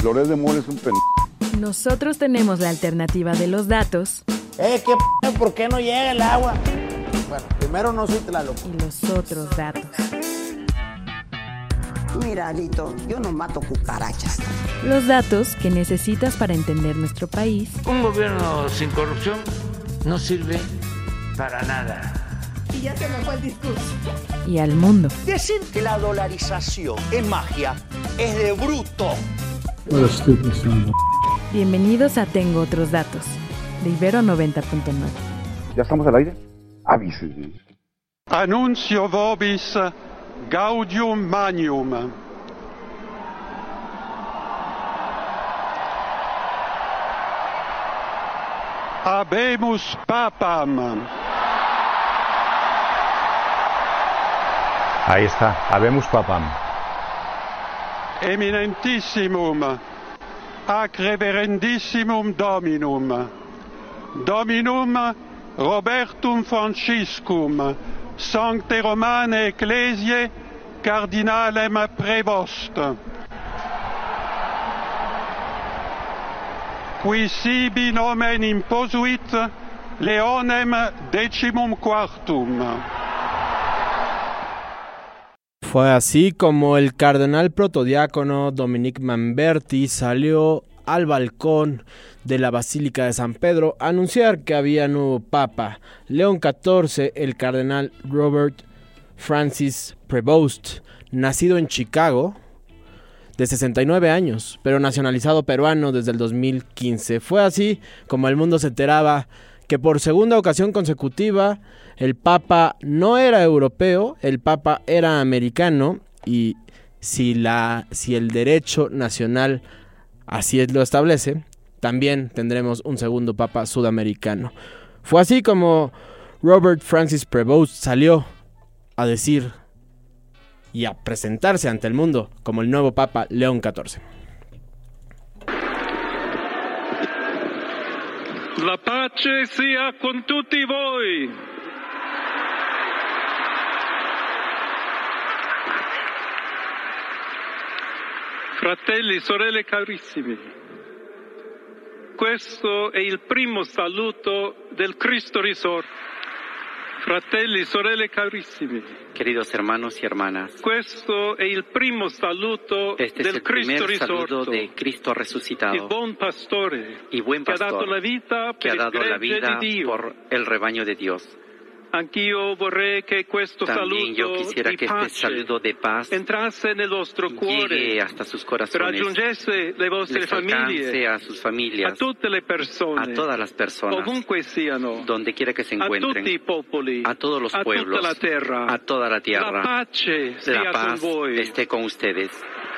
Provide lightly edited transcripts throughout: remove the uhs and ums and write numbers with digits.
Loret de Mola es un Nosotros tenemos la alternativa de los datos. ¿Por qué no llega el agua? Bueno, primero no soy Tlaloc. Y los otros datos. Mira, Alito, yo no mato cucarachas. Los datos que necesitas para entender nuestro país. Un gobierno sin corrupción no sirve para nada. Y ya se me fue el discurso. Y al mundo. Decir que la dolarización es magia es de bruto. Bienvenidos a Tengo Otros Datos, de Ibero 90.9. ¿Ya estamos al aire? Avísenme. Annuncio vobis gaudium magnum. Habemus papam. Ahí está, habemus papam. Eminentissimum, ac reverendissimum Dominum, Dominum Robertum Franciscum, Sancte Romane Ecclesiae, Cardinalem Prevost, qui sibi nomen imposuit Leonem XIV. Fue así como el cardenal protodiácono Dominic Manberti salió al balcón de la Basílica de San Pedro a anunciar que había nuevo papa. León XIV, el cardenal Robert Francis Prevost, nacido en Chicago, de 69 años, pero nacionalizado peruano desde el 2015. Fue así como el mundo se enteraba que por segunda ocasión consecutiva el Papa no era europeo, el Papa era americano, y si el derecho nacional así lo establece, también tendremos un segundo Papa sudamericano. Fue así como Robert Francis Prevost salió a decir y a presentarse ante el mundo como el nuevo Papa León XIV. La pace sia con tutti voi. Fratelli, sorelle carissimi, questo è il primo saluto del Cristo risorto. Fratelli, sorelle carissimi, queridos hermanos y hermanas, questo è il primo saluto este del es el Cristo primer saludo risorto, de Cristo resucitado, il buon pastore, y buen pastor, che ha dato la vita que per ha dado la il gregge vida di Dio. por el rebaño de Dios. Anch'io vorrei che questo También yo saluto quisiera di que este pace saludo de paz entrasse nel vostro cuore, llegue hasta sus corazones, raggiungesse le vostre les famiglie, alcance a sus a familias, tutte le persone, a todas las personas, ovunque siano, donde quiera que se a encuentren, tutti i popoli, a todos los a pueblos, tutta la terra. a toda la La tierra. pace sia La paz con voi. esté con ustedes.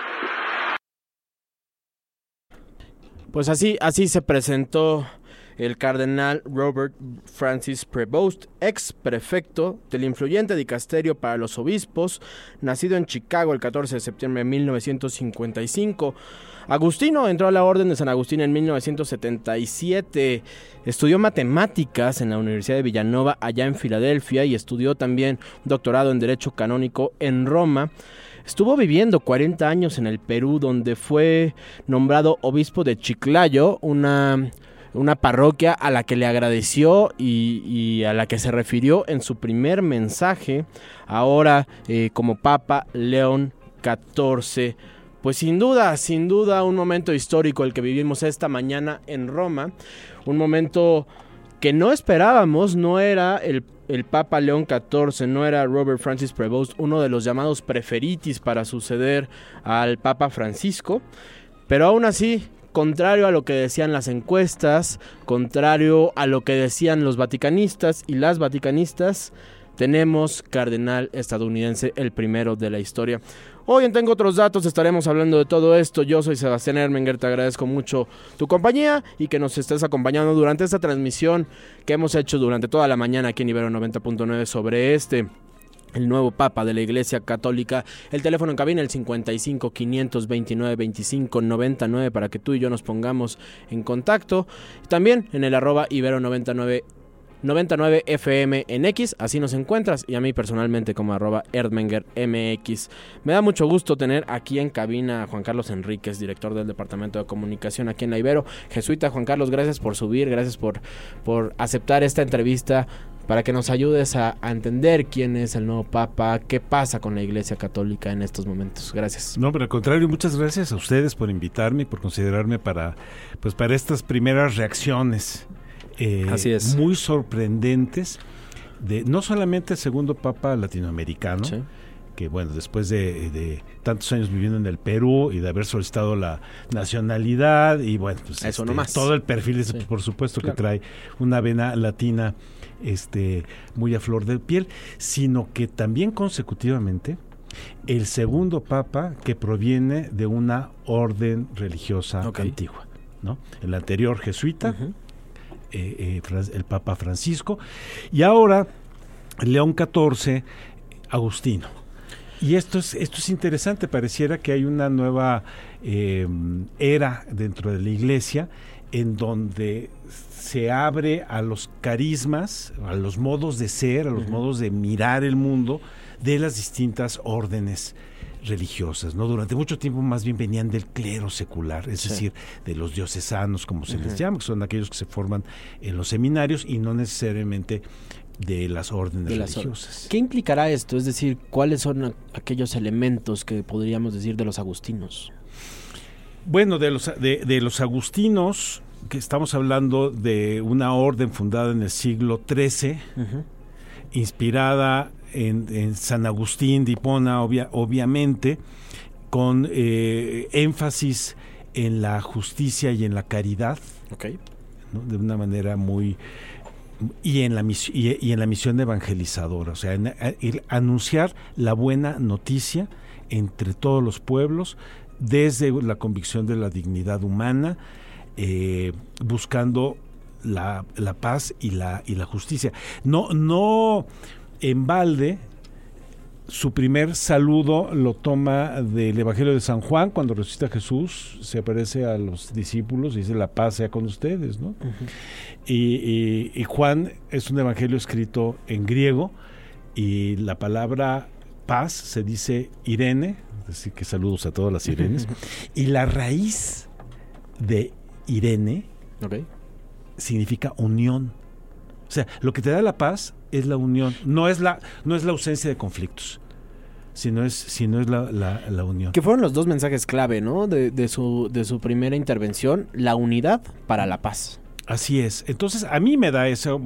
Pues así se presentó el cardenal Robert Francis Prevost, ex prefecto del influyente dicasterio para los obispos, nacido en Chicago el 14 de septiembre de 1955. Agustino entró a la Orden de San Agustín en 1977, estudió matemáticas en la Universidad de Villanova allá en Filadelfia y estudió también doctorado en Derecho Canónico en Roma. Estuvo viviendo 40 años en el Perú, donde fue nombrado obispo de Chiclayo, una parroquia a la que le agradeció y a la que se refirió en su primer mensaje, ahora como Papa León XIV. Pues sin duda un momento histórico el que vivimos esta mañana en Roma, un momento que no esperábamos. No era el Papa León XIV, no era Robert Francis Prevost, uno de los llamados preferitis para suceder al Papa Francisco, pero aún así, contrario a lo que decían las encuestas, contrario a lo que decían los vaticanistas y las vaticanistas, tenemos cardenal estadounidense, el primero de la historia. Hoy en Tengo Otros Datos estaremos hablando de todo esto. Yo soy Sebastián Ermenger, te agradezco mucho tu compañía y que nos estés acompañando durante esta transmisión que hemos hecho durante toda la mañana aquí en Ibero 90.9 sobre el nuevo Papa de la Iglesia Católica. El teléfono en cabina, el 55 529 25 99, para que tú y yo nos pongamos en contacto. También en el @Ibero 99 99 FM en X, así nos encuentras, y a mí personalmente como @erdmengermx. Me da mucho gusto tener aquí en cabina a Juan Carlos Enríquez, director del Departamento de Comunicación aquí en la Ibero. Jesuita Juan Carlos, gracias por subir, gracias por aceptar esta entrevista para que nos ayudes a entender quién es el nuevo Papa, qué pasa con la Iglesia Católica en estos momentos. Gracias. No, pero al contrario, muchas gracias a ustedes por invitarme y por considerarme para estas primeras reacciones. Así es. Muy sorprendentes de no solamente el segundo Papa latinoamericano, sí, que bueno, después de tantos años viviendo en el Perú y de haber solicitado la nacionalidad y bueno, pues eso nomás. Todo el perfil, sí, por supuesto, claro, que trae una vena latina muy a flor de piel, sino que también consecutivamente el segundo Papa que proviene de una orden religiosa antigua, ¿no? El anterior jesuita, el Papa Francisco, y ahora León XIV, Agustino. Y esto es interesante, pareciera que hay una nueva era dentro de la Iglesia en donde se abre a los carismas, a los modos de ser, a los modos de mirar el mundo de las distintas órdenes religiosas, ¿no? Durante mucho tiempo más bien venían del clero secular, es decir, de los diocesanos, como se les llama, que son aquellos que se forman en los seminarios y no necesariamente de las órdenes religiosas. ¿Qué implicará esto? Es decir, ¿cuáles son aquellos elementos que podríamos decir de los agustinos? Bueno, de los agustinos, que estamos hablando de una orden fundada en el siglo XIII, inspirada en San Agustín de Hipona, obviamente, con énfasis en la justicia y en la caridad, ¿no? De una manera muy... y en la misión evangelizadora, o sea, en anunciar la buena noticia entre todos los pueblos, desde la convicción de la dignidad humana, buscando la paz y la justicia. No en balde, su primer saludo lo toma del Evangelio de San Juan, cuando resucita Jesús, se aparece a los discípulos y dice: la paz sea con ustedes, ¿no? Y Juan es un evangelio escrito en griego, y la palabra paz se dice Irene, es decir, que saludos a todas las Irenes, y la raíz de Irene significa unión. O sea, lo que te da la paz es la unión, no es la ausencia de conflictos, sino es la unión. Que fueron los dos mensajes clave, ¿no? De su primera intervención, la unidad para la paz. Así es. Entonces, a mí me da eso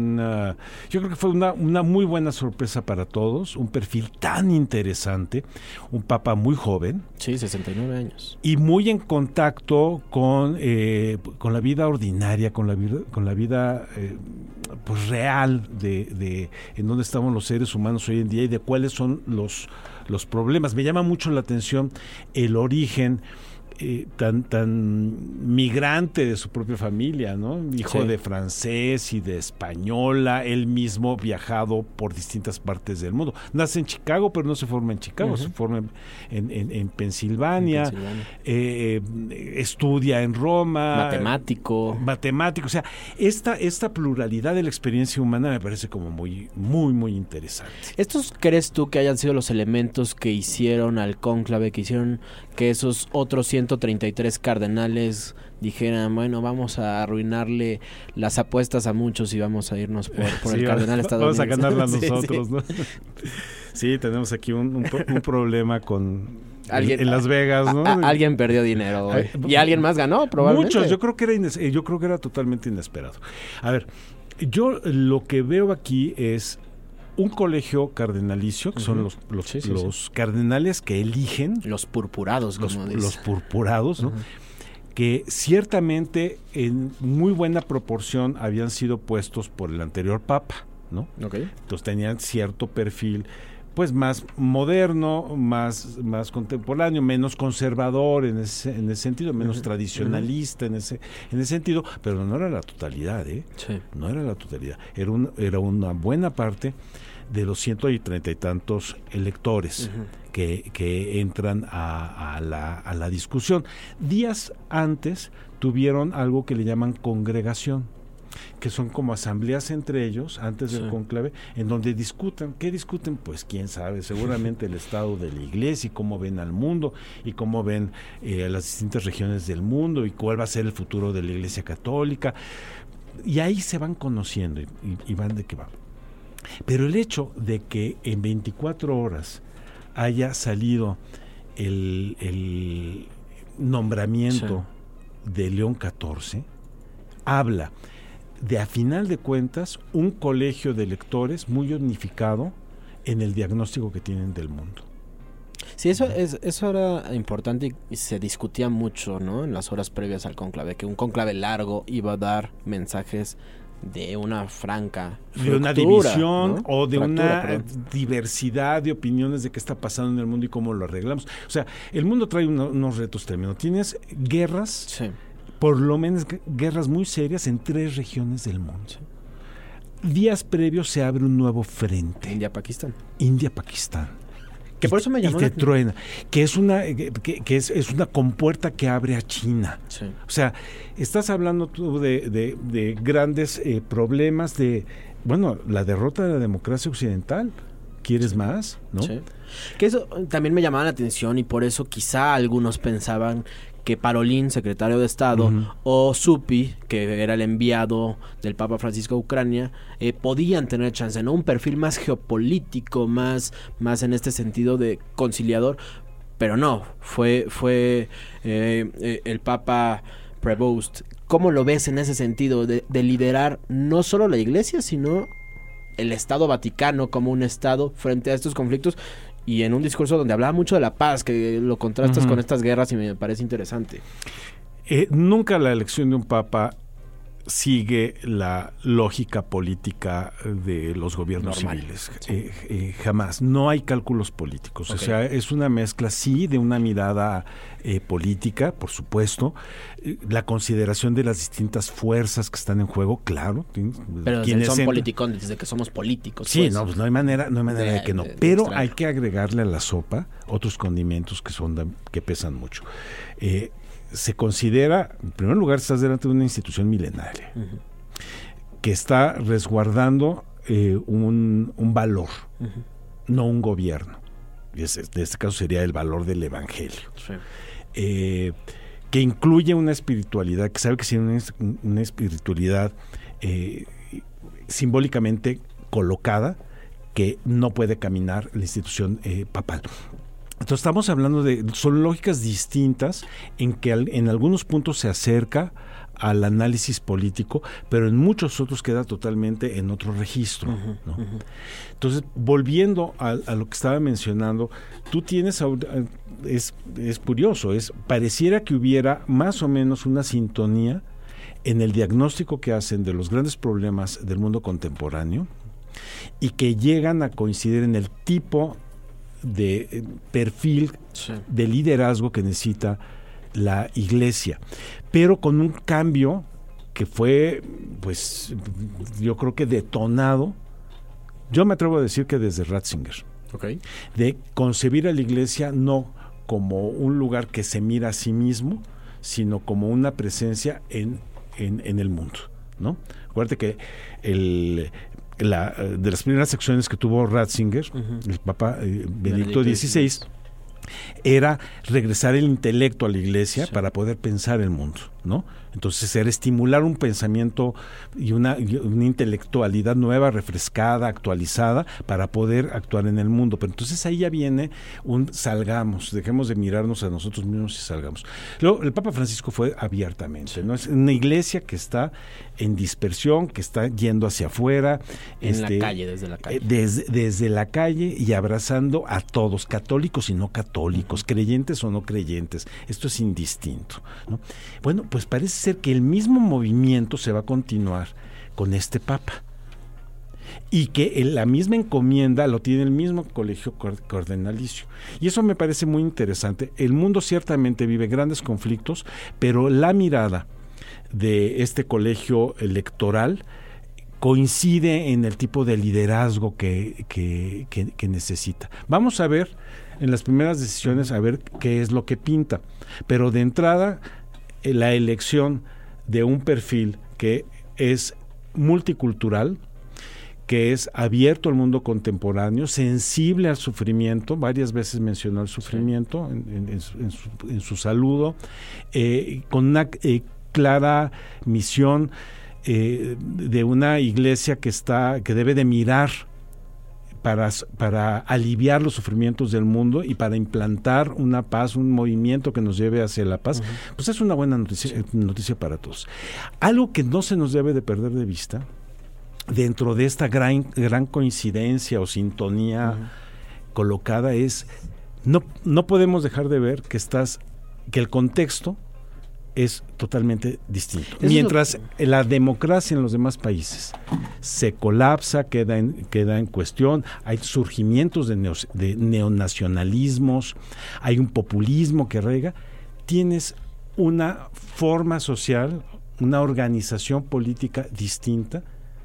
yo creo que fue una muy buena sorpresa para todos, un perfil tan interesante, un papa muy joven. Sí, 69 años. Y muy en contacto con la vida ordinaria, con la vida pues real de en dónde estamos los seres humanos hoy en día y de cuáles son los problemas. Me llama mucho la atención el origen tan migrante de su propia familia, ¿no? Hijo de francés y de española, él mismo viajado por distintas partes del mundo. Nace en Chicago, pero no se forma en Chicago, se forma en Pensilvania, estudia en Roma. Matemático, o sea, esta pluralidad de la experiencia humana me parece como muy, muy, muy interesante. ¿Estos crees tú que hayan sido los elementos que hicieron al cónclave, que hicieron que esos otros 133 cardenales dijeran, bueno, vamos a arruinarle las apuestas a muchos y vamos a irnos por el cardenal estadounidense? Vamos a ganarla nosotros, ¿no? Sí, tenemos aquí un problema con... en Las Vegas, ¿no? Alguien perdió dinero hoy. Y alguien más ganó, probablemente. Muchos, yo creo que era totalmente inesperado. A ver, yo lo que veo aquí es un colegio cardenalicio, que son los cardenales que eligen. Los purpurados, como dicen. Los purpurados, ¿no? Que ciertamente en muy buena proporción habían sido puestos por el anterior papa, ¿no? Entonces tenían cierto perfil, pues más moderno, más contemporáneo, menos conservador en ese sentido, menos tradicionalista en ese sentido, pero no era la totalidad, no era la totalidad, era una buena parte de los 130 y tantos electores que entran a la discusión. Días antes tuvieron algo que le llaman congregación. que son como asambleas entre ellos antes del cónclave, en donde discutan. ¿Qué discuten? Pues quién sabe, seguramente el estado de la iglesia y cómo ven al mundo y cómo ven las distintas regiones del mundo y cuál va a ser el futuro de la iglesia católica. Y ahí se van conociendo y van de qué va. Pero el hecho de que en 24 horas haya salido el nombramiento de León XIV, habla de, a final de cuentas, un colegio de lectores muy unificado en el diagnóstico que tienen del mundo. Sí, eso era importante y se discutía mucho, ¿no? En las horas previas al cónclave, que un cónclave largo iba a dar mensajes de una franca de una división, ¿no? O de Fractura, una diversidad de opiniones de qué está pasando en el mundo y cómo lo arreglamos. O sea, el mundo trae unos retos tremendos. Tienes guerras, por lo menos guerras muy serias en 3 regiones del mundo. Días previos se abre un nuevo frente. India-Pakistán. Que por eso me llamó truena, que es una compuerta que abre a China. O sea, estás hablando tú de grandes problemas de, bueno, la derrota de la democracia occidental. ¿Quieres más? ¿No? Sí. Que eso también me llamaba la atención y por eso quizá algunos pensaban que Parolín, secretario de Estado, o Suppi, que era el enviado del Papa Francisco a Ucrania, podían tener chance, ¿no? Un perfil más geopolítico, más en este sentido de conciliador, pero no, fue el Papa Prevost. ¿Cómo lo ves en ese sentido de liderar no solo la Iglesia, sino el Estado Vaticano como un Estado frente a estos conflictos? Y en un discurso donde hablaba mucho de la paz, que lo contrastas con estas guerras y me parece interesante. Nunca la elección de un papa sigue la lógica política de los gobiernos civiles. Jamás. No hay cálculos políticos. O sea, es una mezcla, sí, de una mirada política, por supuesto, la consideración de las distintas fuerzas que están en juego, claro. Pero son politicones, desde que somos políticos. Sí, pues. No hay manera de que no. Pero hay que agregarle a la sopa otros condimentos que pesan mucho. Se considera, en primer lugar, estás delante de una institución milenaria que está resguardando un valor, no un gobierno. En este caso sería el valor del evangelio. Que incluye una espiritualidad, que sabe que tiene una espiritualidad simbólicamente colocada, que no puede caminar la institución papal. Entonces estamos hablando son lógicas distintas en que en algunos puntos se acerca al análisis político, pero en muchos otros queda totalmente en otro registro, ¿no? Entonces, volviendo a lo que estaba mencionando, tú tienes, es curioso, pareciera que hubiera más o menos una sintonía en el diagnóstico que hacen de los grandes problemas del mundo contemporáneo y que llegan a coincidir en el tipo de perfil de liderazgo que necesita la Iglesia, pero con un cambio que fue, pues, yo creo que detonado, yo me atrevo a decir que desde Ratzinger, de concebir a la Iglesia no como un lugar que se mira a sí mismo, sino como una presencia en el mundo, ¿no? Acuérdate que de las primeras acciones que tuvo Ratzinger, el Papa Benedicto XVI, era regresar el intelecto a la Iglesia para poder pensar el mundo, ¿no? Entonces era estimular un pensamiento y una intelectualidad nueva, refrescada, actualizada, para poder actuar en el mundo. Pero entonces ahí ya viene salgamos, dejemos de mirarnos a nosotros mismos y salgamos. Luego, el Papa Francisco fue abiertamente, ¿no? Es una iglesia que está en dispersión, que está yendo hacia afuera. Desde la calle. Desde la calle y abrazando a todos, católicos y no católicos, creyentes o no creyentes. Esto es indistinto, ¿no? Bueno, pues parece ser que el mismo movimiento se va a continuar con este Papa y que la misma encomienda lo tiene el mismo colegio cardenalicio, y eso me parece muy interesante. El mundo ciertamente vive grandes conflictos, pero la mirada de este colegio electoral coincide en el tipo de liderazgo que necesita. Vamos a ver en las primeras decisiones a ver qué es lo que pinta, pero de entrada la elección de un perfil que es multicultural, que es abierto al mundo contemporáneo, sensible al sufrimiento, varias veces mencionó el sufrimiento en su saludo, con una clara misión de una iglesia que debe de mirar para aliviar los sufrimientos del mundo y para implantar una paz, un movimiento que nos lleve hacia la paz. Pues es una buena noticia para todos. Algo que no se nos debe de perder de vista dentro de esta gran coincidencia o sintonía colocada es, no podemos dejar de ver que el contexto es totalmente distinto. Mientras la democracia en los demás países se colapsa, queda en cuestión, hay surgimientos de neonacionalismos, hay un populismo que arraiga, tienes una forma social, una organización política distinta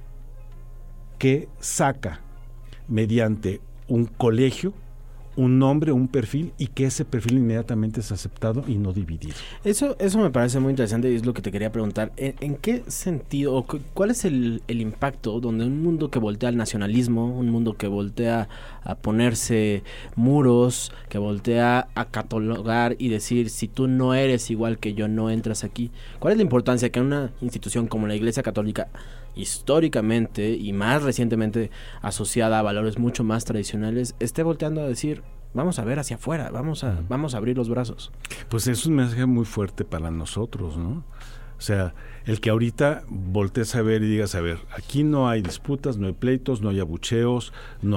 que saca mediante un colegio un nombre, un perfil, y que ese perfil inmediatamente es aceptado y no dividido. Eso me parece muy interesante y es lo que te quería preguntar. ¿En qué sentido, o cuál es el impacto donde un mundo que voltea al nacionalismo, un mundo que voltea a ponerse muros, que voltea a catalogar y decir, si tú no eres igual que yo, no entras aquí? ¿Cuál es la importancia que una institución como la Iglesia Católica, históricamente y más recientemente asociada a valores mucho más tradicionales, esté volteando a decir, vamos a ver hacia afuera, vamos a abrir los brazos? Pues es un mensaje muy fuerte para nosotros, ¿no? O sea, el que ahorita voltees a ver y digas, a ver, aquí no hay disputas, no hay pleitos, no hay abucheos,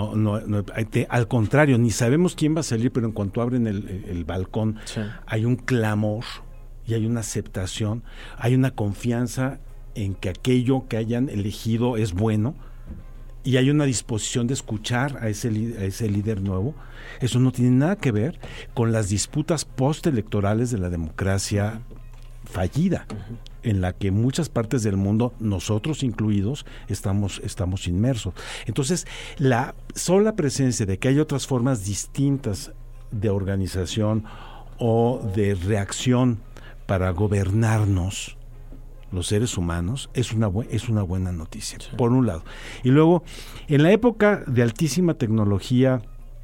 al contrario, ni sabemos quién va a salir, pero en cuanto abren el balcón, sí, hay un clamor y hay una aceptación, hay una confianza en que aquello que hayan elegido es bueno, y hay una disposición de escuchar a ese líder nuevo. Eso no tiene nada que ver con las disputas postelectorales de la democracia fallida, en la que muchas partes del mundo, nosotros incluidos, estamos inmersos. Entonces, la sola presencia de que hay otras formas distintas de organización o de reacción para gobernarnos, los seres humanos, es una buena noticia, sí, por un lado. Y luego, en la época de altísima tecnología,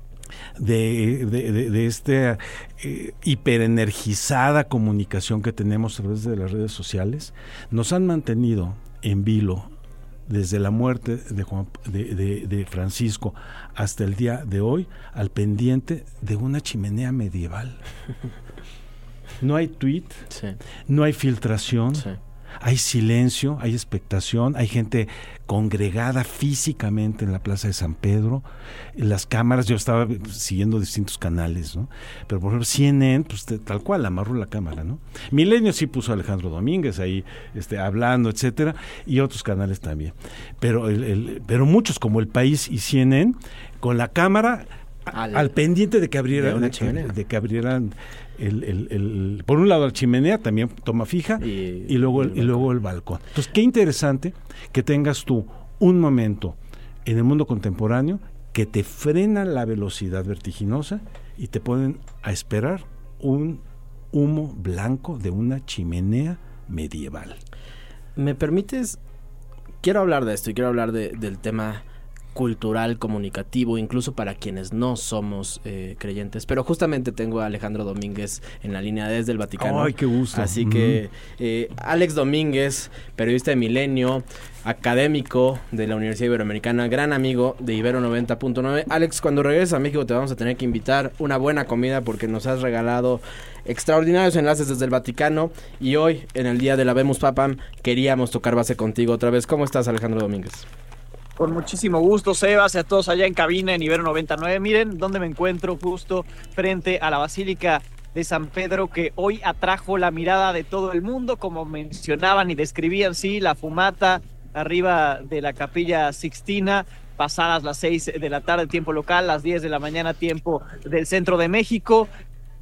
de esta hiperenergizada comunicación que tenemos a través de las redes sociales, nos han mantenido en vilo desde la muerte de Francisco hasta el día de hoy, al pendiente de una chimenea medieval. No hay tweet, sí, no hay filtración, sí, hay silencio, hay expectación, hay gente congregada físicamente en la Plaza de San Pedro. En las cámaras, yo estaba siguiendo distintos canales, ¿no? Pero por ejemplo CNN, pues tal cual, amarró la cámara, ¿no? Milenio sí puso a Alejandro Domínguez ahí hablando, etcétera, y otros canales también. Pero pero muchos como El País y CNN, con la cámara al pendiente de que abrieran por un lado la chimenea, también toma fija, y luego el balcón. Entonces, qué interesante que tengas tú un momento en el mundo contemporáneo que te frena la velocidad vertiginosa y te ponen a esperar un humo blanco de una chimenea medieval. ¿Me permites? Quiero hablar de esto y quiero hablar del tema cultural, comunicativo, incluso para quienes no somos creyentes, pero justamente tengo a Alejandro Domínguez en la línea desde el Vaticano. ¡Ay, qué gusto! Así que Alex Domínguez, periodista de Milenio, académico de la Universidad Iberoamericana, gran amigo de Ibero 90.9. Alex, cuando regreses a México te vamos a tener que invitar una buena comida porque nos has regalado extraordinarios enlaces desde el Vaticano, y hoy, en el día de la Habemus Papam, queríamos tocar base contigo otra vez. ¿Cómo estás, Alejandro Domínguez? Con muchísimo gusto, Sebas, y a todos allá en cabina en Ibero 99. Miren dónde me encuentro, justo frente a la Basílica de San Pedro, que hoy atrajo la mirada de todo el mundo, como mencionaban y describían, sí, la fumata arriba de la Capilla Sixtina, pasadas las 6 de la tarde, tiempo local, las 10 de la mañana, tiempo del centro de México,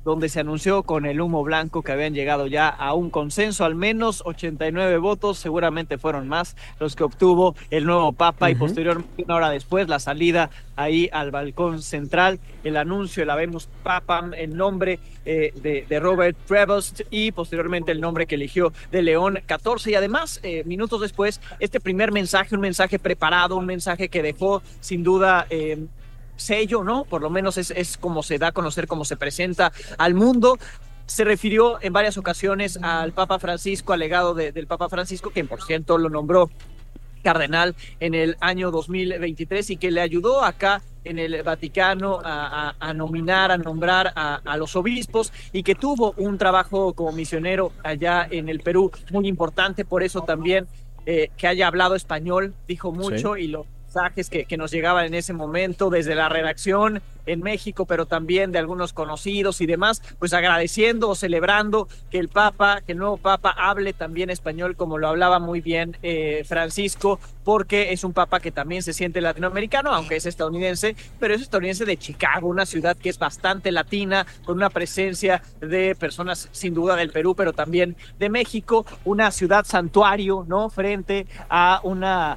donde se anunció con el humo blanco que habían llegado ya a un consenso, al menos 89 votos, seguramente fueron más los que obtuvo el nuevo Papa, y posteriormente, una hora después, la salida ahí al balcón central, el anuncio, el Habemus Papam, el nombre de Robert Prevost, y posteriormente el nombre que eligió de León XIV, y además, minutos después, este primer mensaje, un mensaje preparado, un mensaje que dejó sin duda sello, ¿no? Por lo menos es como se da a conocer, como se presenta al mundo. Se refirió en varias ocasiones al Papa Francisco, al legado del Papa Francisco, quien por cierto lo nombró cardenal en el año 2023 y que le ayudó acá en el Vaticano a nominar, a nombrar a los obispos, y que tuvo un trabajo como misionero allá en el Perú muy importante. Por eso también que haya hablado español dijo mucho, sí. Y los mensajes que nos llegaban en ese momento desde la redacción en México, pero también de algunos conocidos y demás, pues agradeciendo o celebrando que el nuevo Papa hable también español, como lo hablaba muy bien Francisco, porque es un Papa que también se siente latinoamericano, aunque es estadounidense, pero es estadounidense de Chicago, una ciudad que es bastante latina, con una presencia de personas sin duda del Perú, pero también de México, una ciudad santuario, ¿no? Frente a una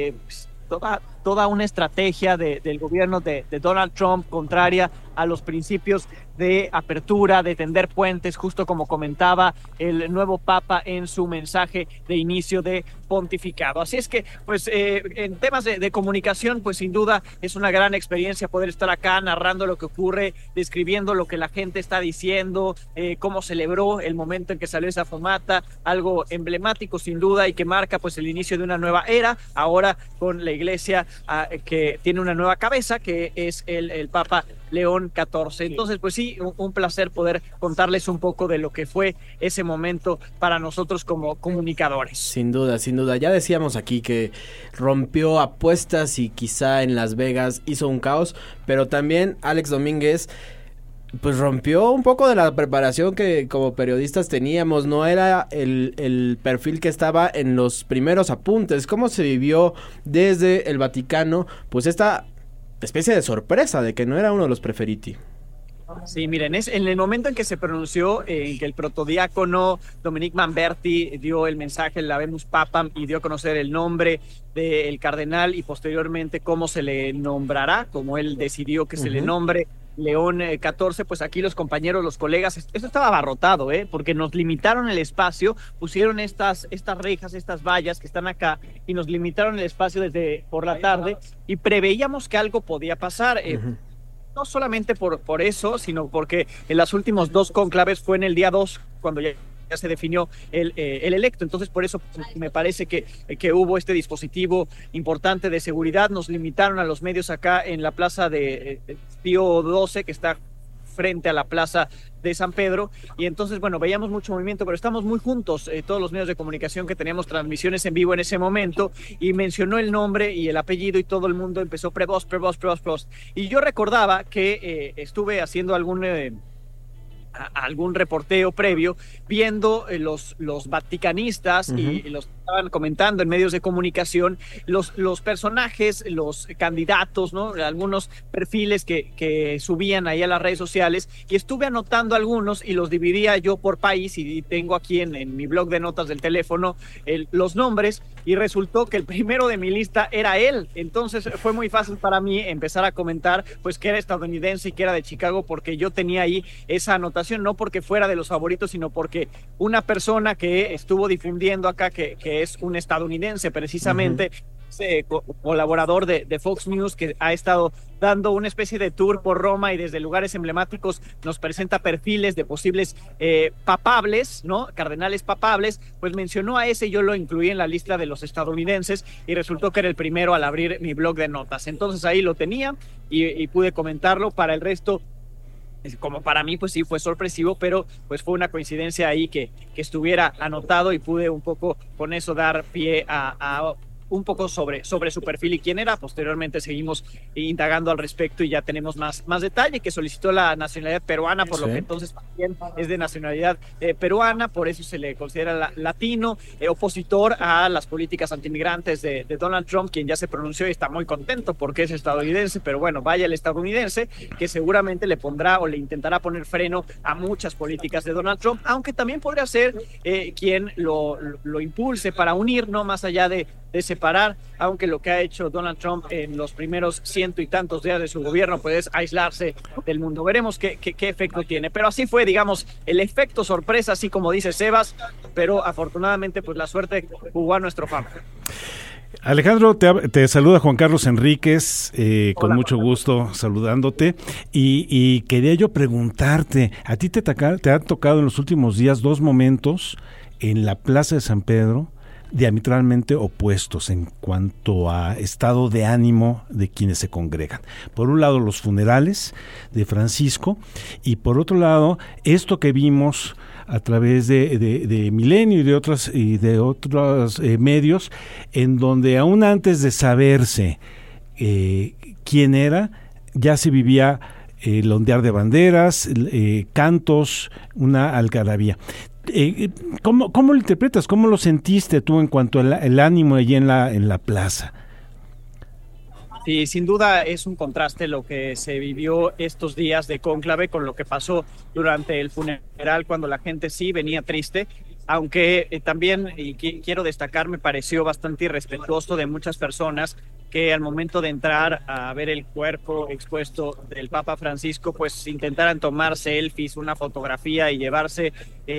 toda una estrategia del gobierno de Donald Trump contraria a los principios de apertura, de tender puentes, justo como comentaba el nuevo Papa en su mensaje de inicio de pontificado. Así es que, pues, en temas de comunicación, pues sin duda es una gran experiencia poder estar acá narrando lo que ocurre, describiendo lo que la gente está diciendo, cómo celebró el momento en que salió esa fogata, algo emblemático sin duda y que marca pues el inicio de una nueva era, ahora con la iglesia que tiene una nueva cabeza, que es el Papa León XIV. Entonces, pues sí, un placer poder contarles un poco de lo que fue ese momento para nosotros como comunicadores. Sin duda, sin duda. Ya decíamos aquí que rompió apuestas y quizá en Las Vegas hizo un caos, pero también Alex Domínguez pues rompió un poco de la preparación que como periodistas teníamos. No era el perfil que estaba en los primeros apuntes. ¿Cómo se vivió desde el Vaticano pues esta especie de sorpresa de que no era uno de los preferiti? Sí, miren, en el momento en que se pronunció, en que el protodiácono Dominique Manberti dio el mensaje, el Habemus Papam, y dio a conocer el nombre del cardenal y posteriormente cómo se le nombrará, como él decidió que se le nombre, León XIV, pues aquí los compañeros, los colegas, esto estaba abarrotado, porque nos limitaron el espacio, pusieron estas rejas, estas vallas que están acá, y nos limitaron el espacio desde por la tarde, y preveíamos que algo podía pasar. No solamente por eso, sino porque en los últimos dos conclaves fue en el día 2, cuando ya se definió el electo. Entonces, por eso me parece que hubo este dispositivo importante de seguridad. Nos limitaron a los medios acá en la plaza de Pío XII, que está frente a la plaza de San Pedro, y entonces, bueno, veíamos mucho movimiento, pero estamos muy juntos, todos los medios de comunicación que teníamos transmisiones en vivo en ese momento, y mencionó el nombre y el apellido, y todo el mundo empezó Prevost. Y yo recordaba que estuve haciendo algún reporteo previo, viendo los vaticanistas y los que estaban comentando en medios de comunicación, los personajes, los candidatos, ¿no? Algunos perfiles que subían ahí a las redes sociales, y estuve anotando algunos y los dividía yo por país, y tengo aquí en mi blog de notas del teléfono los nombres, y resultó que el primero de mi lista era él. Entonces fue muy fácil para mí empezar a comentar pues que era estadounidense y que era de Chicago, porque yo tenía ahí esa anotación, no porque fuera de los favoritos, sino porque una persona que estuvo difundiendo acá, que es un estadounidense precisamente, colaborador de Fox News, que ha estado dando una especie de tour por Roma y desde lugares emblemáticos nos presenta perfiles de posibles papables, ¿no? Cardenales papables, pues mencionó a ese, yo lo incluí en la lista de los estadounidenses y resultó que era el primero al abrir mi blog de notas. Entonces ahí lo tenía y pude comentarlo. Para el resto, como para mí, pues sí, fue sorpresivo, pero pues fue una coincidencia ahí que estuviera anotado, y pude un poco con eso dar pie a un poco sobre su perfil y quién era. Posteriormente seguimos indagando al respecto y ya tenemos más detalle, que solicitó la nacionalidad peruana, por lo que entonces también es de nacionalidad peruana, por eso se le considera latino, opositor a las políticas antimigrantes de Donald Trump, quien ya se pronunció y está muy contento porque es estadounidense, pero bueno, vaya el estadounidense que seguramente le pondrá o le intentará poner freno a muchas políticas de Donald Trump, aunque también podría ser quien lo impulse para unir, no más allá de separar, aunque lo que ha hecho Donald Trump en los primeros 100 y tantos días de su gobierno pues es aislarse del mundo. Veremos qué efecto tiene, pero así fue, digamos, el efecto sorpresa, así como dice Sebas, pero afortunadamente pues la suerte jugó a nuestro favor. Alejandro, te saluda Juan Carlos Enríquez, con mucho gusto saludándote, y quería yo preguntarte, a ti te han tocado en los últimos días 2 momentos en la Plaza de San Pedro diametralmente opuestos en cuanto a estado de ánimo de quienes se congregan. Por un lado, los funerales de Francisco, y por otro lado, esto que vimos a través de Milenio y de otros medios, en donde aún antes de saberse quién era, ya se vivía el ondear de banderas, cantos, una algarabía. ¿Cómo lo interpretas? ¿Cómo lo sentiste tú en cuanto al ánimo allí en la plaza? Sí, sin duda es un contraste lo que se vivió estos días de cónclave con lo que pasó durante el funeral, cuando la gente sí venía triste, aunque también, y quiero destacar, me pareció bastante irrespetuoso de muchas personas que al momento de entrar a ver el cuerpo expuesto del Papa Francisco, pues intentaran tomar selfies, una fotografía y llevarse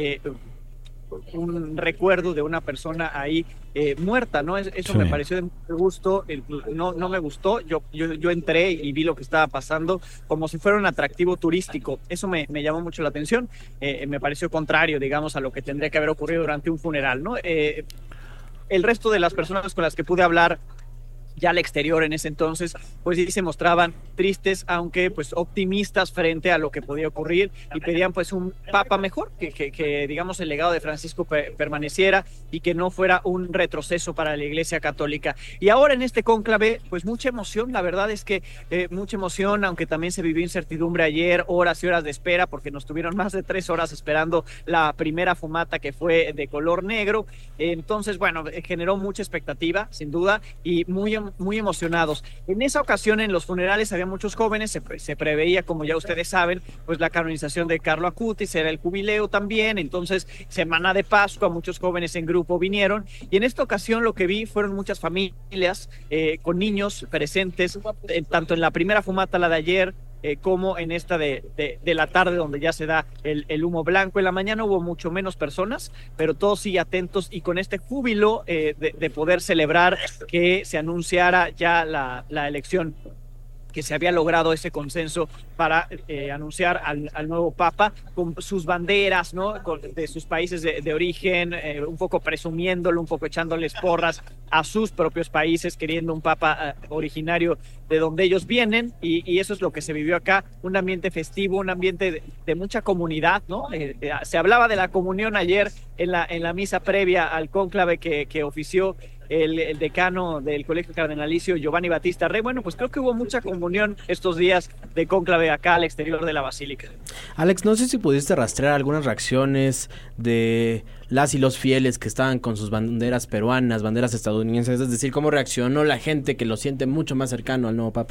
un recuerdo de una persona ahí muerta, ¿no? Eso sí me pareció de mucho gusto, no me gustó. Yo entré y vi lo que estaba pasando como si fuera un atractivo turístico. Eso me llamó mucho la atención, me pareció contrario, digamos, a lo que tendría que haber ocurrido durante un funeral, ¿no? El resto de las personas con las que pude hablar ya al exterior en ese entonces, pues sí se mostraban tristes, aunque pues optimistas frente a lo que podía ocurrir, y pedían pues un papa mejor, que digamos el legado de Francisco permaneciera y que no fuera un retroceso para la Iglesia Católica. Y ahora en este cónclave, pues mucha emoción, la verdad es que mucha emoción, aunque también se vivió incertidumbre ayer, horas y horas de espera, porque nos tuvieron más de 3 horas esperando la primera fumata, que fue de color negro. Entonces, bueno, generó mucha expectativa, sin duda, y muy emocionados. En esa ocasión, en los funerales, había muchos jóvenes, se preveía, como ya ustedes saben, pues la canonización de Carlo Acutis, era el jubileo también, entonces semana de Pascua, muchos jóvenes en grupo vinieron, y en esta ocasión lo que vi fueron muchas familias con niños presentes, tanto en la primera fumata, la de ayer, como en esta de la tarde, donde ya se da el humo blanco. En la mañana hubo mucho menos personas, pero todos sí atentos y con este júbilo de poder celebrar que se anunciara ya la elección, que se había logrado ese consenso para anunciar al nuevo Papa, con sus banderas, ¿no? De sus países de origen, un poco presumiéndolo, un poco echándoles porras a sus propios países, queriendo un Papa originario de donde ellos vienen, y eso es lo que se vivió acá, un ambiente festivo, un ambiente de mucha comunidad, ¿no? Se hablaba de la comunión ayer en la misa previa al cónclave que ofició el decano del Colegio Cardenalicio, Giovanni Battista Re. Bueno, pues creo que hubo mucha comunión estos días de cónclave acá al exterior de la basílica. Alex, no sé si pudiste rastrear algunas reacciones de las y los fieles que estaban con sus banderas peruanas, banderas estadounidenses, es decir, cómo reaccionó la gente que lo siente mucho más cercano al nuevo Papa.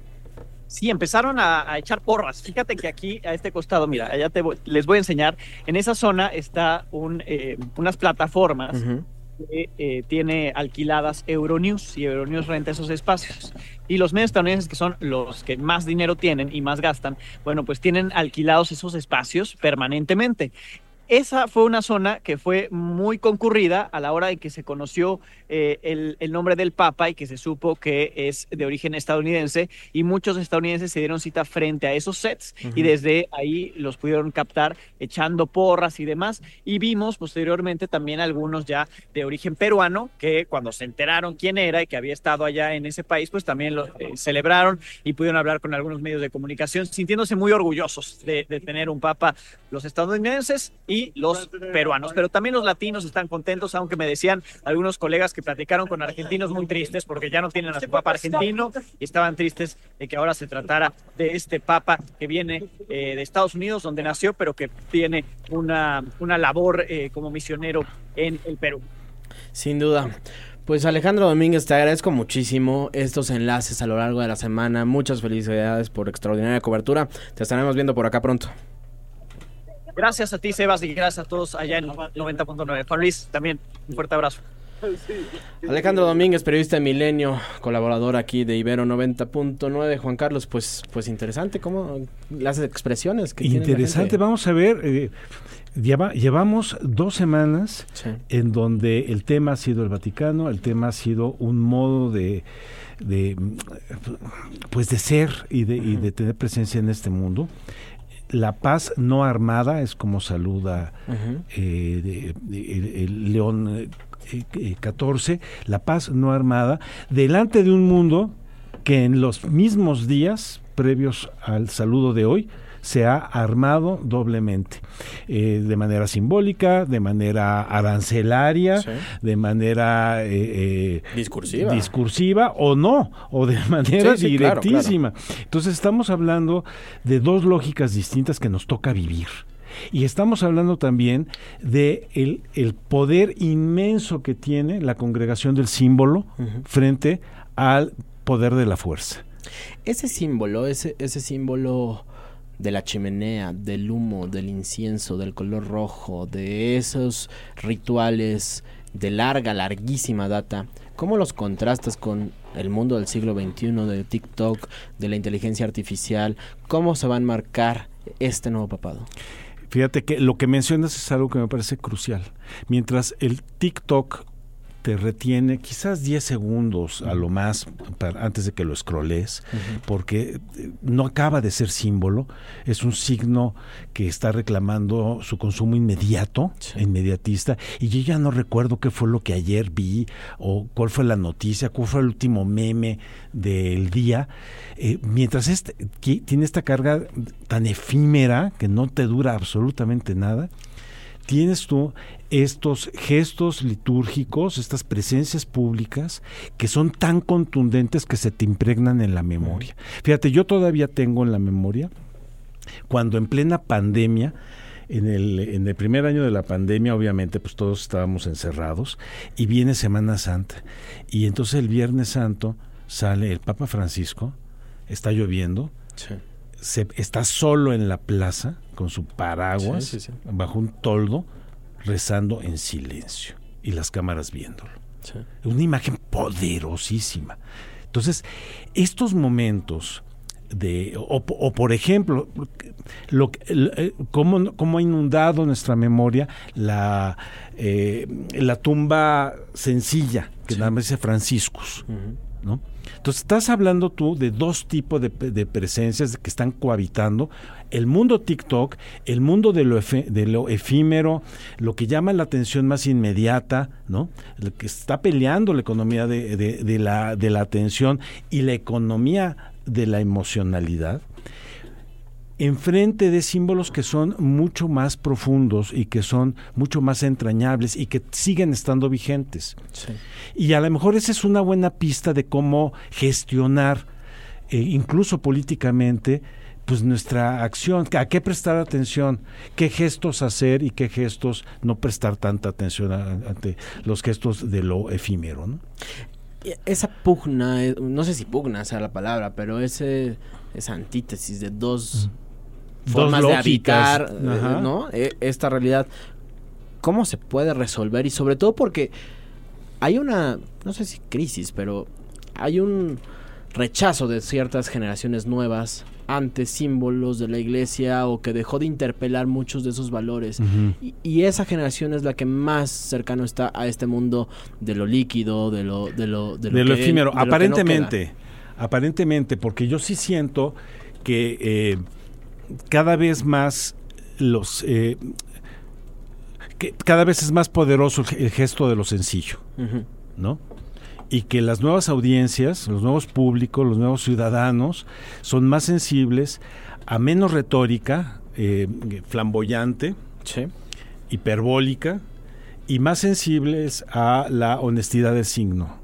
Sí, empezaron a echar porras. Fíjate que aquí, a este costado, mira, allá les voy a enseñar, en esa zona está unas plataformas. Uh-huh. Que tiene alquiladas Euronews, y Euronews renta esos espacios, y los medios estadounidenses, que son los que más dinero tienen y más gastan, bueno, pues tienen alquilados esos espacios permanentemente. Esa fue una zona que fue muy concurrida a la hora de que se conoció el nombre del Papa y que se supo que es de origen estadounidense, y muchos estadounidenses se dieron cita frente a esos sets. Uh-huh. Y desde ahí los pudieron captar echando porras y demás, y vimos posteriormente también algunos ya de origen peruano que cuando se enteraron quién era y que había estado allá en ese país, pues también lo celebraron y pudieron hablar con algunos medios de comunicación, sintiéndose muy orgullosos de tener un Papa los estadounidenses y y los peruanos. Pero también los latinos están contentos, aunque me decían algunos colegas que platicaron con argentinos muy tristes porque ya no tienen a su papa argentino y estaban tristes de que ahora se tratara de este papa que viene de Estados Unidos, donde nació, pero que tiene una labor como misionero en el Perú. Sin duda. Pues Alejandro Domínguez, te agradezco muchísimo estos enlaces a lo largo de la semana. Muchas felicidades por extraordinaria cobertura. Te estaremos viendo por acá pronto. Gracias a ti, Sebas, y gracias a todos allá en 90.9. Juan Luis, también un fuerte abrazo. Alejandro Domínguez, periodista de Milenio, colaborador aquí de Ibero 90.9. Juan Carlos, pues interesante cómo las expresiones que tiene la gente. Vamos a ver, llevamos 2 semanas en donde el tema ha sido el Vaticano, el tema ha sido un modo de ser y de tener presencia en este mundo. La paz no armada es como saluda el León 14, la paz no armada, delante de un mundo que en los mismos días previos al saludo de hoy se ha armado doblemente, de manera simbólica, de manera arancelaria, de manera discursiva o no, o de manera directísima. Claro. Entonces estamos hablando de 2 lógicas distintas que nos toca vivir. Y estamos hablando también de el poder inmenso que tiene la congregación del símbolo frente al poder de la fuerza. Ese símbolo de la chimenea, del humo, del incienso, del color rojo, de esos rituales de larguísima data, ¿cómo los contrastas con el mundo del siglo XXI, de TikTok, de la inteligencia artificial? ¿Cómo se va a enmarcar este nuevo papado? Fíjate que lo que mencionas es algo que me parece crucial. Mientras el TikTok te retiene quizás 10 segundos a lo más antes de que lo scrollees, porque no acaba de ser símbolo, es un signo que está reclamando su consumo inmediato, inmediatista, y yo ya no recuerdo qué fue lo que ayer vi, o cuál fue la noticia, cuál fue el último meme del día, mientras tiene esta carga tan efímera que no te dura absolutamente nada. Tienes tú estos gestos litúrgicos, estas presencias públicas que son tan contundentes que se te impregnan en la memoria. Fíjate, yo todavía tengo en la memoria cuando en plena pandemia, en el primer año de la pandemia, obviamente, pues todos estábamos encerrados y viene Semana Santa. Y entonces el Viernes Santo sale el Papa Francisco, está lloviendo, está solo en la plaza con su paraguas, bajo un toldo, rezando en silencio y las cámaras viéndolo. Una imagen poderosísima. Entonces, estos momentos o por ejemplo, cómo ha inundado nuestra memoria la tumba sencilla que nada más dice Franciscus, ¿no? Entonces estás hablando tú de 2 tipos de presencias que están cohabitando: el mundo TikTok, el mundo de lo efímero, lo que llama la atención más inmediata, ¿no? El que está peleando la economía de la atención y la economía de la emocionalidad, enfrente de símbolos que son mucho más profundos y que son mucho más entrañables y que siguen estando vigentes. Y a lo mejor esa es una buena pista de cómo gestionar, incluso políticamente, pues nuestra acción, a qué prestar atención, qué gestos hacer y qué gestos no prestar tanta atención ante los gestos de lo efímero, ¿no? Esa pugna, no sé si pugna sea la palabra, pero esa antítesis de dos formas de habitar, ¿no? Esta realidad, ¿cómo se puede resolver? Y sobre todo porque hay una, no sé si crisis, pero hay un rechazo de ciertas generaciones nuevas ante símbolos de la iglesia, o que dejó de interpelar muchos de esos valores. Y esa generación es la que más cercano está a este mundo de lo líquido, de lo efímero. Aparentemente, porque yo sí siento que cada vez más cada vez es más poderoso el gesto de lo sencillo, ¿no? Y que las nuevas audiencias, los nuevos públicos, los nuevos ciudadanos son más sensibles a menos retórica flamboyante, hiperbólica y más sensibles a la honestidad del signo.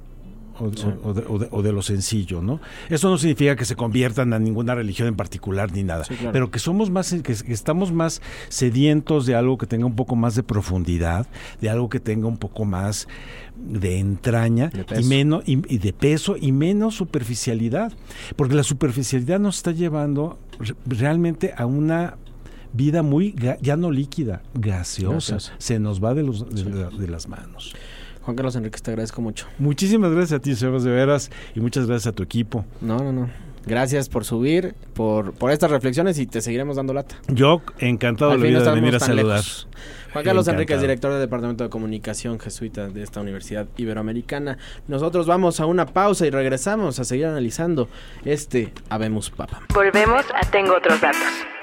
O de lo sencillo, ¿no? Eso no significa que se conviertan a ninguna religión en particular ni nada, sí, claro. Pero que somos más, que estamos más sedientos de algo que tenga un poco más de profundidad, de algo que tenga un poco más de entraña y menos y de peso y menos superficialidad, porque la superficialidad nos está llevando realmente a una vida muy ya no líquida, gaseosa. Se nos va de las manos. Juan Carlos Enríquez, te agradezco mucho. Muchísimas gracias a ti, Sebas, de veras, y muchas gracias a tu equipo. No. Gracias por subir, por estas reflexiones, y te seguiremos dando lata. Yo encantado de la vida de venir a saludar. Lejos. Juan Carlos Enríquez, director del Departamento de Comunicación Jesuita de esta Universidad Iberoamericana. Nosotros vamos a una pausa y regresamos a seguir analizando Habemus Papam. Volvemos a Tengo Otros Datos.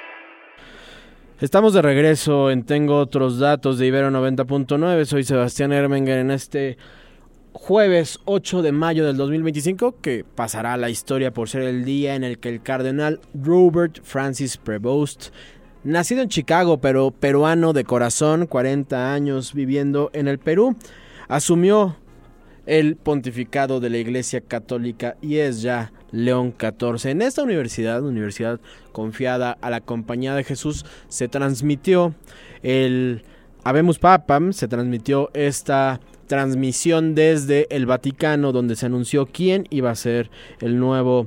Estamos de regreso en Tengo Otros Datos de Ibero 90.9. Soy Sebastián Ermenger en este jueves 8 de mayo del 2025, que pasará a la historia por ser el día en el que el cardenal Robert Francis Prevost, nacido en Chicago pero peruano de corazón, 40 años viviendo en el Perú, asumió el pontificado de la Iglesia Católica y es ya León XIV. En esta universidad confiada a la Compañía de Jesús, se transmitió el Habemus Papam, se transmitió esta transmisión desde el Vaticano, donde se anunció quién iba a ser el nuevo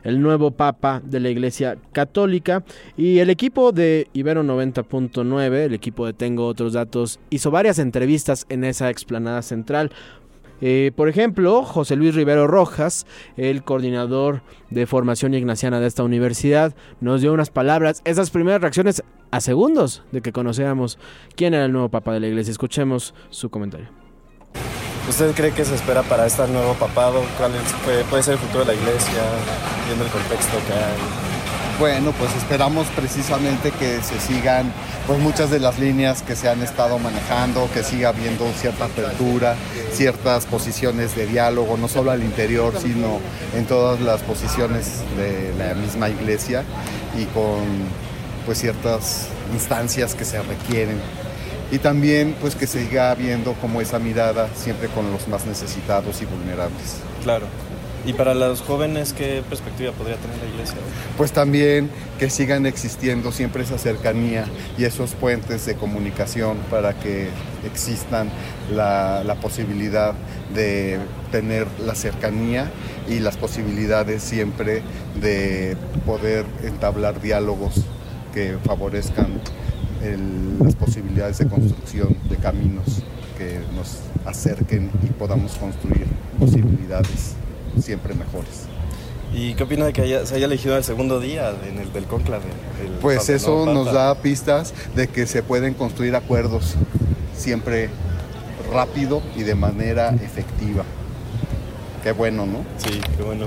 Papa de la Iglesia Católica. Y el equipo de Ibero 90.9, el equipo de Tengo Otros Datos, hizo varias entrevistas en esa explanada central. Por ejemplo, José Luis Rivero Rojas, el coordinador de formación ignaciana de esta universidad, nos dio unas palabras, esas primeras reacciones a segundos de que conociéramos quién era el nuevo Papa de la Iglesia. Escuchemos su comentario. ¿Usted cree que se espera para este nuevo papado? ¿Cuál puede ser el futuro de la Iglesia, viendo el contexto que hay? Bueno, pues esperamos precisamente que se sigan muchas de las líneas que se han estado manejando, que siga habiendo cierta apertura, ciertas posiciones de diálogo, no solo al interior, sino en todas las posiciones de la misma Iglesia y con ciertas instancias que se requieren. Y también que siga habiendo como esa mirada siempre con los más necesitados y vulnerables. Claro. ¿Y para los jóvenes qué perspectiva podría tener la Iglesia? Pues también que sigan existiendo siempre esa cercanía y esos puentes de comunicación para que existan la posibilidad de tener la cercanía y las posibilidades siempre de poder entablar diálogos que favorezcan las posibilidades de construcción de caminos que nos acerquen y podamos construir posibilidades siempre mejores. ¿Y qué opina de que se haya elegido el segundo día del cónclave? Pues eso nos da pistas de que se pueden construir acuerdos siempre rápido y de manera efectiva. Qué bueno, ¿no? Sí, qué bueno.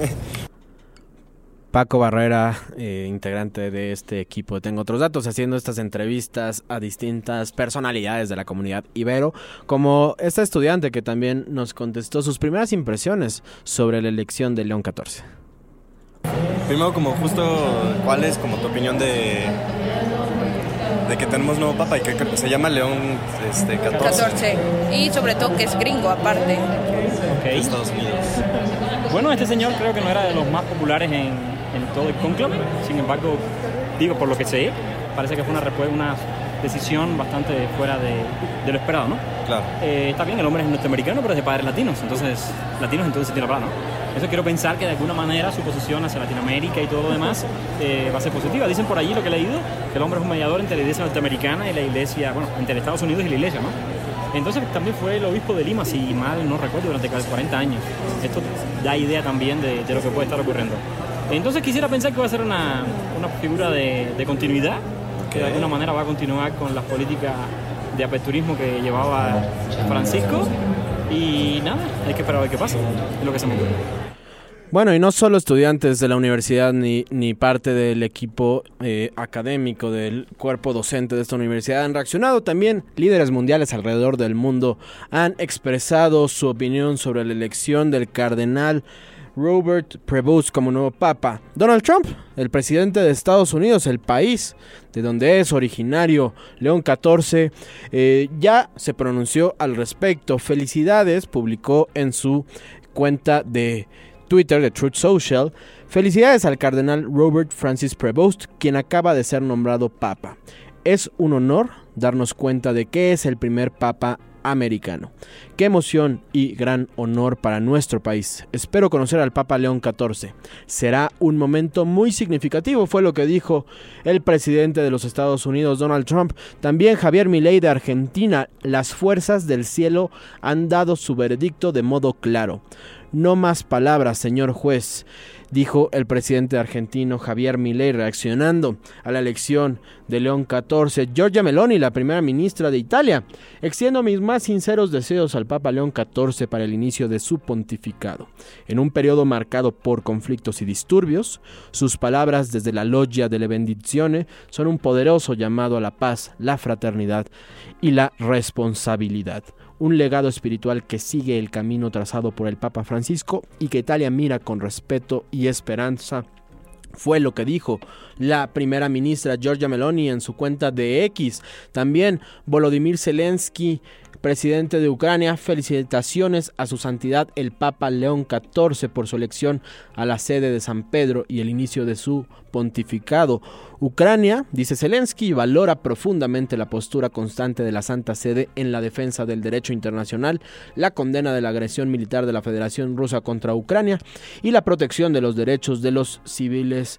Paco Barrera, integrante de este equipo de Tengo Otros Datos, haciendo estas entrevistas a distintas personalidades de la comunidad ibero, como esta estudiante que también nos contestó sus primeras impresiones sobre la elección de León XIV. Primero, como justo, ¿cuál es como tu opinión de que tenemos nuevo papa y que se llama León XIV? Y sobre todo que es gringo aparte. De Estados Unidos. Bueno, este señor creo que no era de los más populares en todo el cónclave. Sin embargo, por lo que sé, parece que fue una decisión bastante fuera de lo esperado, ¿no? Claro. Está bien, el hombre es norteamericano, pero es de padres latinos, entonces tiene la plata, ¿no? Eso quiero pensar que de alguna manera su posición hacia Latinoamérica y todo lo demás va a ser positiva. Dicen por allí, lo que he leído, que el hombre es un mediador entre la iglesia norteamericana y la iglesia, entre Estados Unidos y la iglesia, ¿no? Entonces también fue el obispo de Lima, si mal no recuerdo, durante casi 40 años. Esto da idea también de lo que puede estar ocurriendo. Entonces quisiera pensar que va a ser una figura de continuidad, que de alguna manera va a continuar con las políticas de aperturismo que llevaba Francisco. Y nada, hay que esperar a ver qué pasa, es lo que se me ocurre. Bueno, y no solo estudiantes de la universidad ni parte del equipo académico del cuerpo docente de esta universidad han reaccionado, también líderes mundiales alrededor del mundo han expresado su opinión sobre la elección del cardenal Robert Francis Prevost. Escuchemos. Primero, como justo, ¿cuál es la opinión de que tenemos nuevo papa y qué se espera para esta nueva elección? Pues Robert Prevost como nuevo papa. Donald Trump, el presidente de Estados Unidos, el país de donde es originario León XIV, ya se pronunció al respecto. Felicidades, publicó en su cuenta de Twitter de Truth Social. Felicidades al cardenal Robert Francis Prevost, quien acaba de ser nombrado papa. Es un honor darnos cuenta de que es el primer papa americano. Qué emoción y gran honor para nuestro país. Espero conocer al Papa León XIV. Será un momento muy significativo, fue lo que dijo el presidente de los Estados Unidos, Donald Trump. También Javier Milei de Argentina. Las fuerzas del cielo han dado su veredicto de modo claro. No más palabras, señor juez, dijo el presidente argentino Javier Milei reaccionando a la elección de León XIV. Giorgia Meloni, la primera ministra de Italia, extiendo mis más sinceros deseos al Papa León XIV para el inicio de su pontificado. En un periodo marcado por conflictos y disturbios, sus palabras desde la Loggia delle Benedizione son un poderoso llamado a la paz, la fraternidad y la responsabilidad. Un legado espiritual que sigue el camino trazado por el Papa Francisco y que Italia mira con respeto y esperanza. Fue lo que dijo la primera ministra Giorgia Meloni en su cuenta de X. También Volodymyr Zelensky, presidente de Ucrania, felicitaciones a su santidad el Papa León XIV por su elección a la sede de San Pedro y el inicio de su pontificado. Ucrania, dice Zelensky, valora profundamente la postura constante de la Santa Sede en la defensa del derecho internacional, la condena de la agresión militar de la Federación Rusa contra Ucrania y la protección de los derechos de los civiles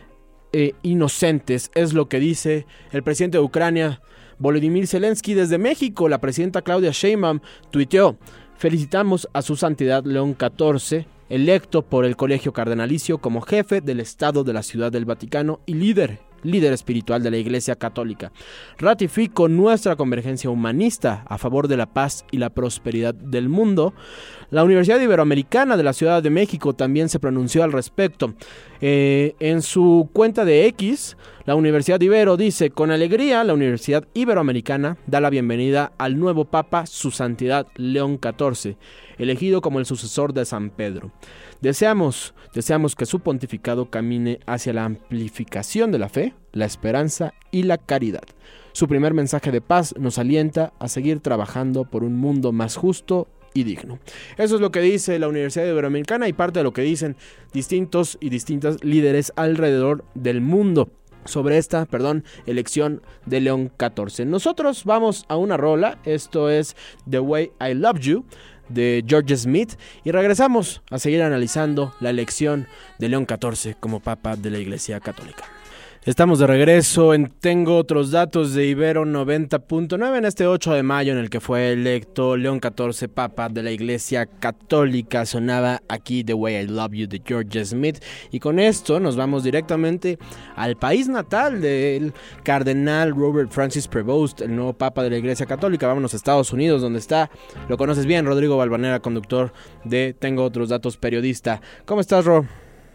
inocentes. Es lo que dice el presidente de Ucrania, Volodymyr Zelensky. Desde México, la presidenta Claudia Sheinbaum tuiteó: felicitamos a su santidad León XIV, electo por el Colegio Cardenalicio como jefe del Estado de la Ciudad del Vaticano y líder espiritual de la Iglesia Católica. Ratifico nuestra convergencia humanista a favor de la paz y la prosperidad del mundo. La Universidad Iberoamericana de la Ciudad de México también se pronunció al respecto. En su cuenta de X, la Universidad Ibero dice: con alegría, la Universidad Iberoamericana da la bienvenida al nuevo Papa, su santidad León XIV, elegido como el sucesor de San Pedro. Deseamos que su pontificado camine hacia la amplificación de la fe, la esperanza y la caridad. Su primer mensaje de paz nos alienta a seguir trabajando por un mundo más justo y digno. Eso es lo que dice la Universidad Iberoamericana y parte de lo que dicen distintos y distintas líderes alrededor del mundo sobre esta, elección de León XIV. Nosotros vamos a una rola. Esto es The Way I Love You de George Smith y regresamos a seguir analizando la elección de León XIV como Papa de la Iglesia Católica. Estamos de regreso en Tengo Otros Datos de Ibero 90.9 en este 8 de mayo en el que fue electo León XIV Papa de la Iglesia Católica. Sonaba aquí The Way I Love You de George Smith y con esto nos vamos directamente al país natal del cardenal Robert Francis Prevost, el nuevo Papa de la Iglesia Católica. Vámonos a Estados Unidos, donde está, lo conoces bien, Rodrigo Valvanera, conductor de Tengo Otros Datos, periodista. ¿Cómo estás, Ro?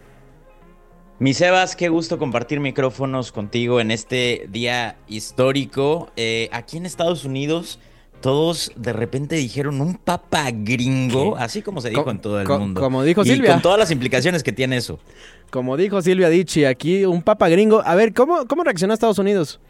Mi Sebas, qué gusto compartir micrófonos contigo en este día histórico. Aquí en Estados Unidos, todos de repente dijeron un papa gringo, así como se dijo en todo el mundo. Como dijo Silvia. Y con todas las implicaciones que tiene eso. Como dijo Silvia Dichi, aquí un papa gringo. A ver, ¿cómo reaccionó Estados Unidos?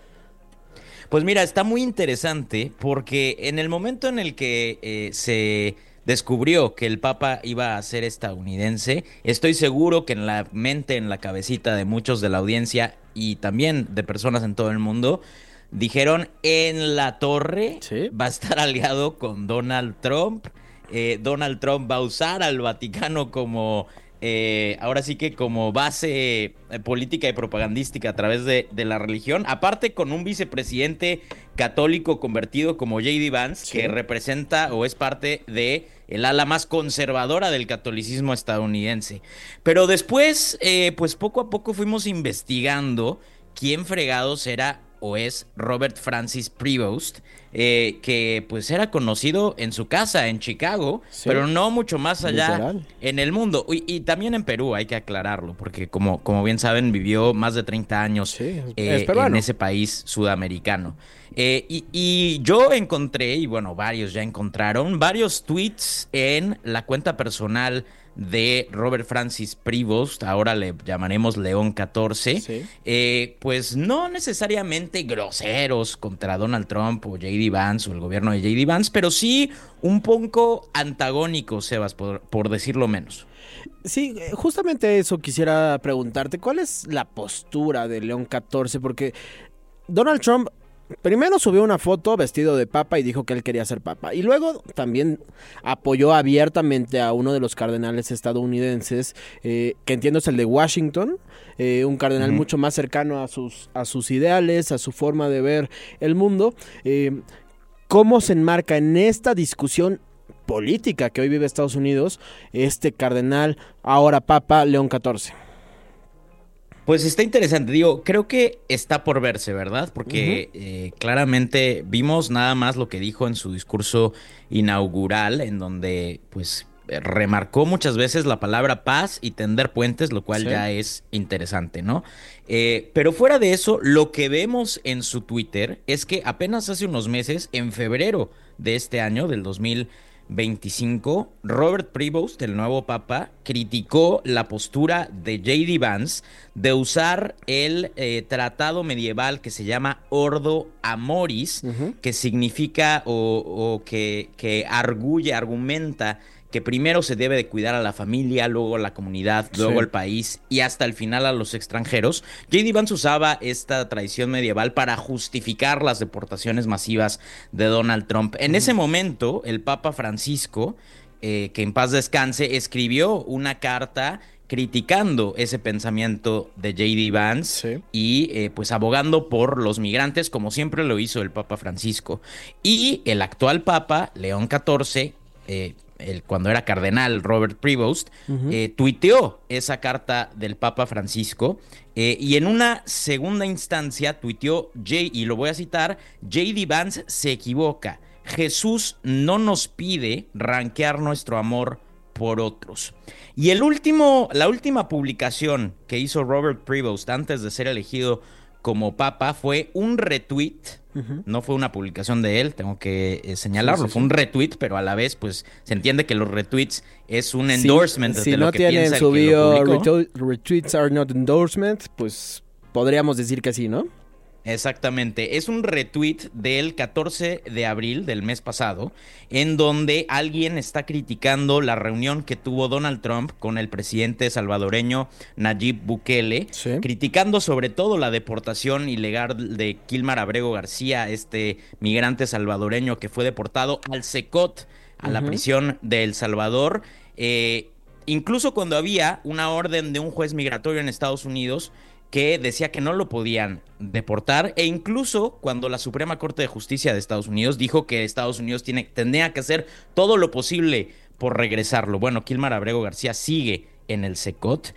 Pues mira, está muy interesante porque en el momento en el que se descubrió que el Papa iba a ser estadounidense, estoy seguro que en la mente, en la cabecita de muchos de la audiencia y también de personas en todo el mundo, dijeron: en la torre, ¿sí? Va a estar aliado con Donald Trump. Donald Trump va a usar al Vaticano como ahora sí que como base política y propagandística a través de la religión, aparte con un vicepresidente católico convertido como J.D. Vance, sí, que representa o es parte de el ala más conservadora del catolicismo estadounidense. Pero después, pues poco a poco fuimos investigando quién fregados era o es Robert Francis Prevost, que pues era conocido en su casa en Chicago, sí, pero no mucho más allá, literal, en el mundo. Y también en Perú, hay que aclararlo, porque como bien saben, vivió más de 30 años, sí, en ese país sudamericano. Y yo encontré, y bueno, varios ya encontraron, varios tweets en la cuenta personal de Robert Francis Prevost, ahora le llamaremos León XIV, pues no necesariamente groseros contra Donald Trump o J.D. Vance o el gobierno de J.D. Vance, pero sí un poco antagónicos, Sebas, por decirlo menos. Sí, justamente eso quisiera preguntarte. ¿Cuál es la postura de León XIV? Porque Donald Trump primero subió una foto vestido de papa y dijo que él quería ser papa. Y luego también apoyó abiertamente a uno de los cardenales estadounidenses, que entiendo es el de Washington, un cardenal mucho más cercano a sus ideales, a su forma de ver el mundo. ¿Cómo se enmarca en esta discusión política que hoy vive Estados Unidos este cardenal, ahora papa, León XIV? Pues está interesante, digo, creo que está por verse, ¿verdad? Porque claramente vimos nada más lo que dijo en su discurso inaugural, en donde pues remarcó muchas veces la palabra paz y tender puentes, lo cual ya es interesante, ¿no? Pero fuera de eso, lo que vemos en su Twitter es que apenas hace unos meses, en febrero de este año, del 2025, Robert Prevost, el nuevo papa, criticó la postura de J.D. Vance de usar el tratado medieval que se llama Ordo Amoris, que significa o que argumenta que primero se debe de cuidar a la familia, luego a la comunidad, luego al país y hasta el final a los extranjeros. J.D. Vance usaba esta tradición medieval para justificar las deportaciones masivas de Donald Trump. En ese momento, el Papa Francisco, que en paz descanse, escribió una carta criticando ese pensamiento de J.D. Vance y pues abogando por los migrantes, como siempre lo hizo el Papa Francisco. Y el actual Papa, León XIV, cuando era cardenal Robert Prevost, tuiteó esa carta del Papa Francisco y en una segunda instancia tuiteó, y lo voy a citar, J.D. Vance se equivoca. Jesús no nos pide ranquear nuestro amor por otros. Y la última publicación que hizo Robert Prevost antes de ser elegido como papa fue un retweet. No fue una publicación de él, tengo que señalarlo, fue un retweet, pero a la vez pues se entiende que los retweets es un endorsement de lo que piensa el que lo publicó. Si no tienen su bio retweets are not endorsement, pues podríamos decir que sí, ¿no? Exactamente, es un retweet del 14 de abril del mes pasado, en donde alguien está criticando la reunión que tuvo Donald Trump con el presidente salvadoreño Nayib Bukele, criticando sobre todo la deportación ilegal de Kilmar Abrego García, este migrante salvadoreño que fue deportado al CECOT, a la prisión de El Salvador, incluso cuando había una orden de un juez migratorio en Estados Unidos que decía que no lo podían deportar, e incluso cuando la Suprema Corte de Justicia de Estados Unidos dijo que Estados Unidos tendría que hacer todo lo posible por regresarlo. Bueno, Kilmar Abrego García sigue en el CECOT,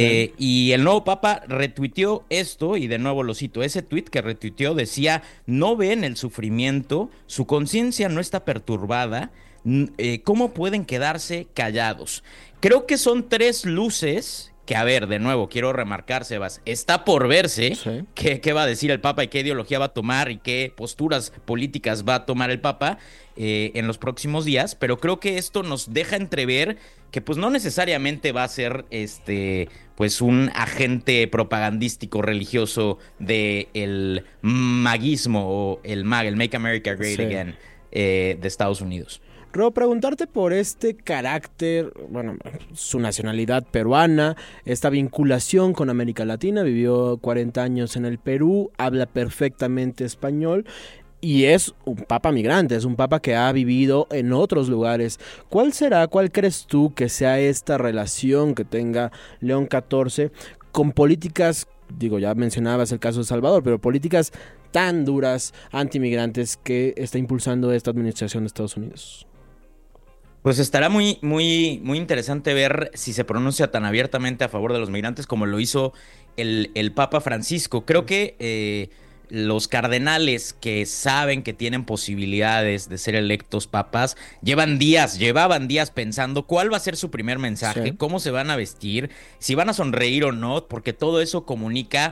y el nuevo papa retuiteó esto, y de nuevo lo cito, ese tuit que retuiteó decía: no ven el sufrimiento, su conciencia no está perturbada, ¿cómo pueden quedarse callados? Creo que son tres luces que, a ver, de nuevo, quiero remarcar, Sebas, está por verse qué va a decir el Papa y qué ideología va a tomar y qué posturas políticas va a tomar el Papa en los próximos días, pero creo que esto nos deja entrever que pues no necesariamente va a ser pues un agente propagandístico religioso del maguismo o el MAG, el Make America Great Again de Estados Unidos. Ro, preguntarte por este carácter, bueno, su nacionalidad peruana, esta vinculación con América Latina, vivió 40 años en el Perú, habla perfectamente español y es un papa migrante, es un papa que ha vivido en otros lugares. ¿Cuál crees tú que sea esta relación que tenga León XIV con políticas, digo, ya mencionabas el caso de Salvador, pero políticas tan duras, antimigrantes, que está impulsando esta administración de Estados Unidos? Pues estará muy, muy, muy interesante ver si se pronuncia tan abiertamente a favor de los migrantes como lo hizo el Papa Francisco. Creo que los cardenales que saben que tienen posibilidades de ser electos papas llevaban días pensando cuál va a ser su primer mensaje, cómo se van a vestir, si van a sonreír o no, porque todo eso comunica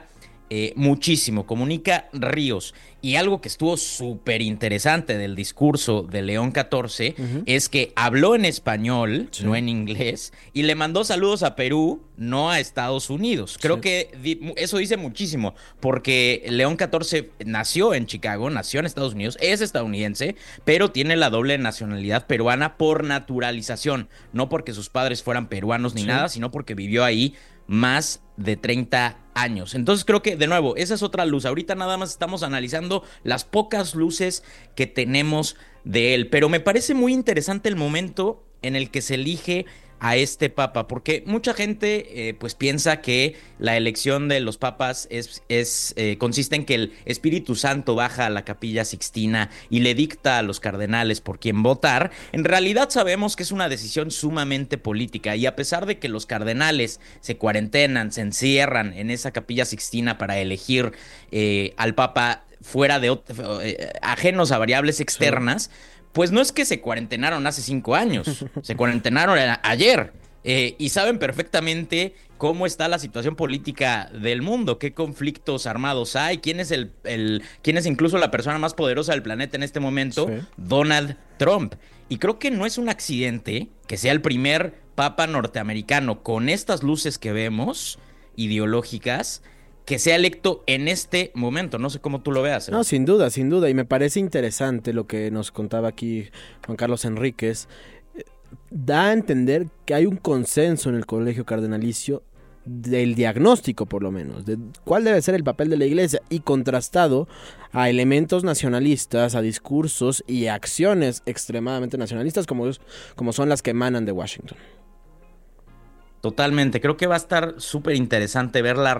muchísimo, comunica ríos. Y algo que estuvo súper interesante del discurso de León XIV es que habló en español, no en inglés, y le mandó saludos a Perú, no a Estados Unidos. Creo que eso dice muchísimo, porque León XIV nació en Chicago, nació en Estados Unidos, es estadounidense, pero tiene la doble nacionalidad peruana por naturalización, no porque sus padres fueran peruanos ni nada, sino porque vivió ahí más de 30 años. Entonces creo que, de nuevo, esa es otra luz. Ahorita nada más estamos analizando las pocas luces que tenemos de él. Pero me parece muy interesante el momento en el que se elige a este papa, porque mucha gente pues piensa que la elección de los papas consiste en que el Espíritu Santo baja a la Capilla Sixtina y le dicta a los cardenales por quién votar. En realidad sabemos que es una decisión sumamente política, y a pesar de que los cardenales se cuarentenan, se encierran en esa Capilla Sixtina para elegir al papa fuera de ajenos a variables externas, pues no es que se cuarentenaron hace 5 años, se cuarentenaron ayer, y saben perfectamente cómo está la situación política del mundo, qué conflictos armados hay, quién es quién es incluso la persona más poderosa del planeta en este momento, Donald Trump. Y creo que no es un accidente que sea el primer papa norteamericano con estas luces que vemos, ideológicas, que sea electo en este momento. No sé cómo tú lo veas. No, sin duda, y me parece interesante lo que nos contaba aquí Juan Carlos Enríquez. Da a entender que hay un consenso en el colegio cardenalicio del diagnóstico, por lo menos, de cuál debe ser el papel de la iglesia, y contrastado a elementos nacionalistas, a discursos y acciones extremadamente nacionalistas como son las que emanan de Washington. Totalmente, creo que va a estar súper interesante ver la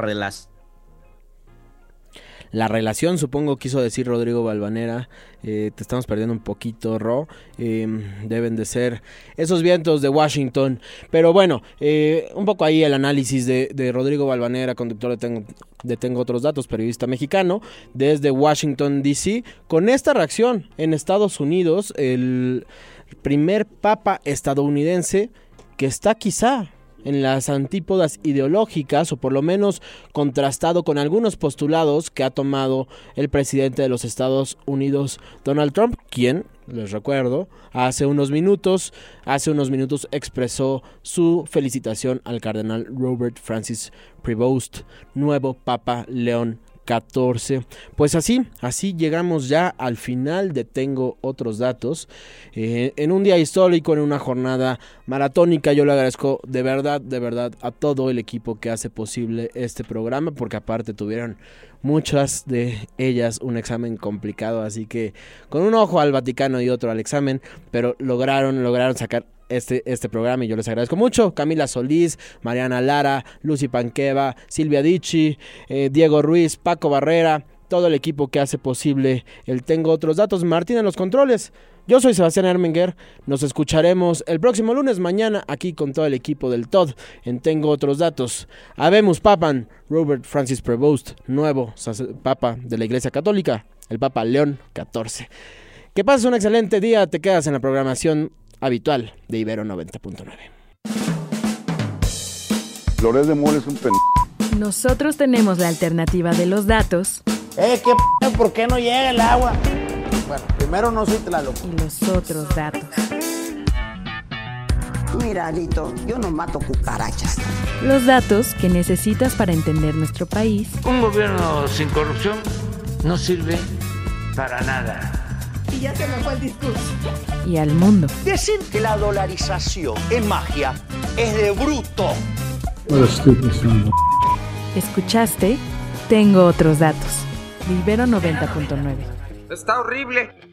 relación, supongo quiso decir Rodrigo Valvanera. Te estamos perdiendo un poquito, Ro. Deben de ser esos vientos de Washington. Pero bueno, un poco ahí el análisis de Rodrigo Valvanera, conductor de Tengo Otros Datos, periodista mexicano, desde Washington, D.C., con esta reacción en Estados Unidos, el primer papa estadounidense que está quizá en las antípodas ideológicas, o por lo menos contrastado con algunos postulados que ha tomado el presidente de los Estados Unidos, Donald Trump, quien, les recuerdo, hace unos minutos expresó su felicitación al cardenal Robert Francis Prevost, nuevo Papa León XIV. Pues así llegamos ya al final de Tengo Otros Datos, en un día histórico, en una jornada maratónica. Yo le agradezco de verdad a todo el equipo que hace posible este programa, porque aparte tuvieron muchas de ellas un examen complicado, así que con un ojo al Vaticano y otro al examen, pero lograron sacar este programa, y yo les agradezco mucho. Camila Solís, Mariana Lara, Lucy Panqueva, Silvia Dichi, Diego Ruiz, Paco Barrera, todo el equipo que hace posible el Tengo Otros Datos. Martín en los controles. Yo soy Sebastián Ermenger. Nos escucharemos el próximo lunes, mañana, aquí con todo el equipo del TOD en Tengo Otros Datos. Habemus Papam, Robert Francis Prevost, nuevo Papa de la Iglesia Católica, el Papa León XIV. Que pases un excelente día. Te quedas en la programación habitual de Ibero 90.9. Flores de Mole es un Nosotros tenemos la alternativa de los datos. ¿Por qué no llega el agua? Bueno, primero no soy Tlaloc. Y los otros datos. Mira, Alito, yo no mato cucarachas. Los datos que necesitas para entender nuestro país. Un gobierno sin corrupción no sirve para nada. Y ya se me fue el discurso. Y al mundo. Decir que la dolarización es magia es de bruto. Escuchaste Tengo Otros Datos, de Ibero 90.9. Está horrible.